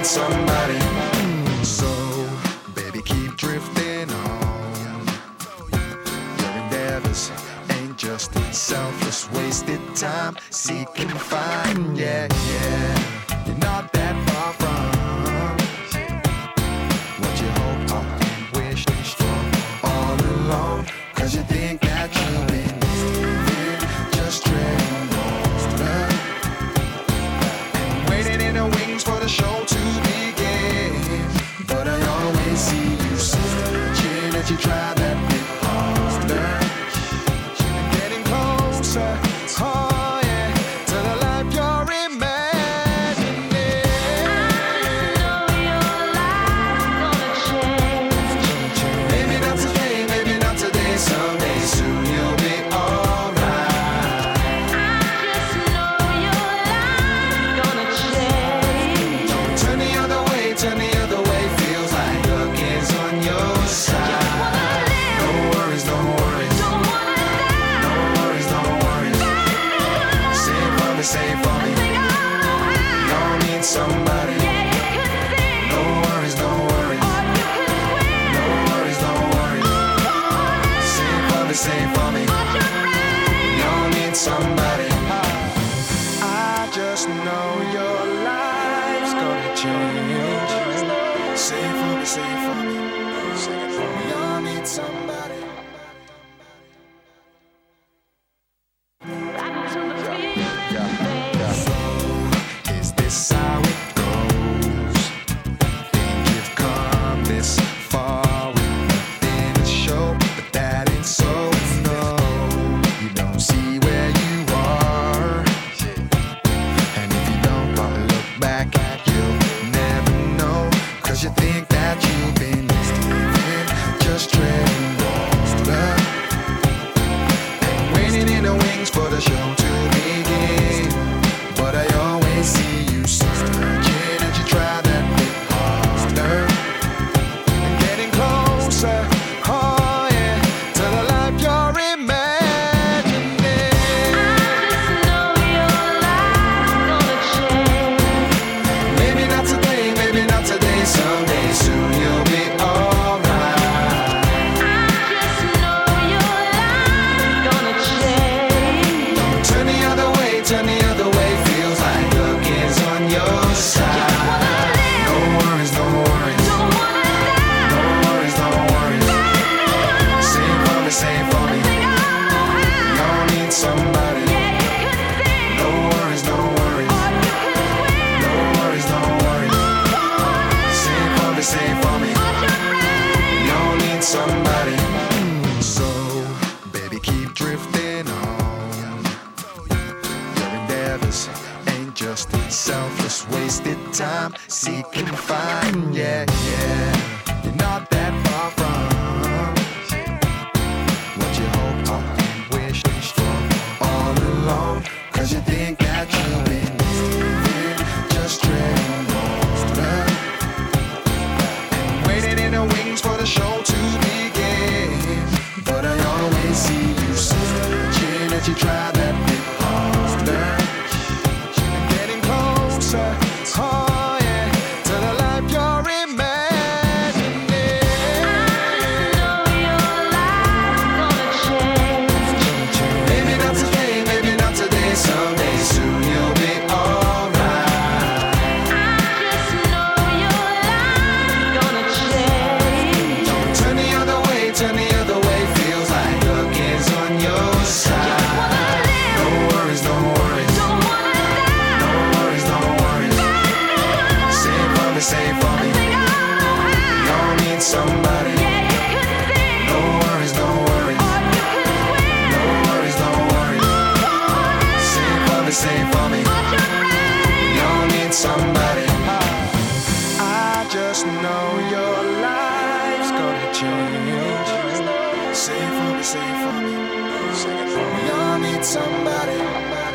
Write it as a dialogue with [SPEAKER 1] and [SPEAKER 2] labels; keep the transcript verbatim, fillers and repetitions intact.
[SPEAKER 1] somebody. So, baby, keep drifting on. Your endeavors ain't just selfless, wasted time. Seek and find, yeah, yeah. You're not that far from what you hope or wish for all along. Cause you think that you've been living, just treading water and waiting in the wings for the show to begin. But I always see you searching as you try that bit harder and getting closer. Oh yeah, to the life you're imagining.
[SPEAKER 2] I know your life's gonna change.
[SPEAKER 1] Maybe not today, maybe not today, someday soon you'll be alright.
[SPEAKER 2] I just know your life's gonna change.
[SPEAKER 1] Turn the other way, turn the other way, feels like luck is on your side. No worries, no worries,
[SPEAKER 2] Don't wanna die.
[SPEAKER 1] no worries, no worries. Say it for me, say it for me.
[SPEAKER 2] Think I know how.
[SPEAKER 1] Y'all need somebody.
[SPEAKER 2] Yeah, you can sing
[SPEAKER 1] No worries, no worries,
[SPEAKER 2] or you can swim.
[SPEAKER 1] no worries, no worries. Say it for me, say it for me.
[SPEAKER 2] But you're right.
[SPEAKER 1] Y'all need somebody. I just know your life's gonna change. Say it for me, say it for me. Sing it for me. Y'all need somebody.
[SPEAKER 2] Back to the feeling,
[SPEAKER 1] Yeah,
[SPEAKER 2] baby.
[SPEAKER 1] yeah. Is this how it goes? Think you've come this far with nothing to show, but that ain't so. No, you don't see where you are, and if you don't look back, you'll never know. Cause you think that you've been living, just treading water and waiting in the wings for the show to begin. But I always see you searching as you try that bit harder and getting closer. Oh yeah, to the life you're imagining.
[SPEAKER 2] I just know your life's gonna change.
[SPEAKER 1] Maybe not today, maybe not today, someday soon you'll be alright.
[SPEAKER 2] I just know your life's gonna change.
[SPEAKER 1] Turn the other way, turn the other way, feels like luck is on your side. No worries, no worries,
[SPEAKER 2] Don't wanna die.
[SPEAKER 1] no worries, no worries. Say it for me, say it for me.
[SPEAKER 2] Think I know how.
[SPEAKER 1] Y'all need somebody.
[SPEAKER 2] Yeah, you can sing
[SPEAKER 1] No worries, no worries,
[SPEAKER 2] or you can swim.
[SPEAKER 1] no worries, no worries. Say it for me, say it for me.
[SPEAKER 2] But you're right.
[SPEAKER 1] Y'all need somebody. So, baby, keep drifting on. Your endeavors ain't just selfless, wasted time. Seek and find, yeah, yeah. You're not that far from what you hope or wish for all along. Cause you think that you've been living, just treading water and waiting in the wings for the show to begin. But I always see you searching as you try that bit harder and getting closer. Oh yeah, to the life you're imagining.
[SPEAKER 2] I know your life's gonna change.
[SPEAKER 1] Maybe not today, maybe not today, someday soon you'll be alright.
[SPEAKER 2] I just know your life's gonna change.
[SPEAKER 1] Turn the other way, turn the other way, feels like luck is on your side. No worries, no worries,
[SPEAKER 2] Don't wanna die.
[SPEAKER 1] no worries, no worries. Say it for me, say it for me.
[SPEAKER 2] Think I know how.
[SPEAKER 1] Y'all need somebody.
[SPEAKER 2] Yeah, you can sing
[SPEAKER 1] No worries, no worries,
[SPEAKER 2] or you can swim.
[SPEAKER 1] no worries, no worries. Say it for me, say it for me.
[SPEAKER 2] But you're right.
[SPEAKER 1] Y'all need somebody. I just know your life's gonna change. Say it for me, say it for me. Sing it for me. Y'all need somebody.